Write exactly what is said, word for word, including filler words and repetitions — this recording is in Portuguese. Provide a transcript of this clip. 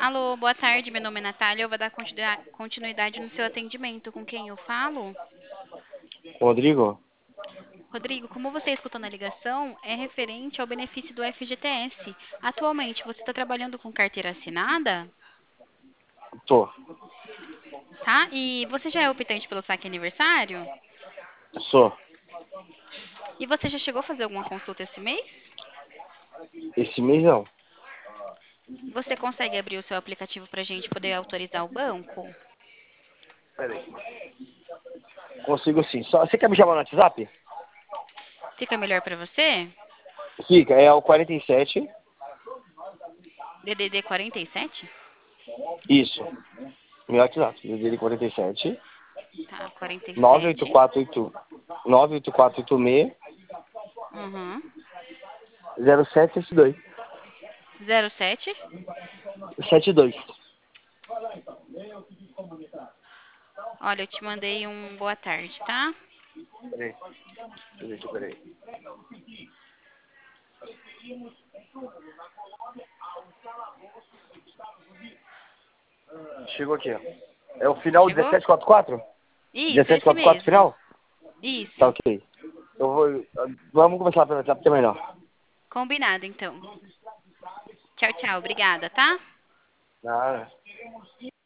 Alô, boa tarde. Meu nome é Natália. Eu vou dar continua- continuidade no seu atendimento. Com quem eu falo? Rodrigo? Rodrigo, como você escutou na ligação, é referente ao benefício do F G T S. Atualmente, você está trabalhando com carteira assinada, Tô. tá? E você já é optante pelo saque aniversário? Sou. E você já chegou a fazer alguma consulta esse mês? Esse mês não. Você consegue abrir o seu aplicativo para a gente poder autorizar o banco? Peraí. Consigo sim. Só, você quer me chamar no WhatsApp? Fica melhor para você? Fica, é o quarenta e sete. D D D quarenta e sete? Isso. Meu WhatsApp. Dele quarenta e sete. Tá, quarenta e nove oito sete. quatro oito nove oito quatro oito seis Uhum. zero sete sete dois. zero sete. sete dois. Olha, eu te mandei um boa tarde, tá? Peraí. Deixa eu ver, peraí. Chegou aqui, ó. É o final Chegou? dezessete quarenta e quatro? Isso, esse dezessete quarenta e quatro mesmo. final? Tá Isso. ok. Eu vou. Vamos começar pelo WhatsApp que é melhor. Combinado, então. Tchau, tchau. Obrigada, tá? Ah.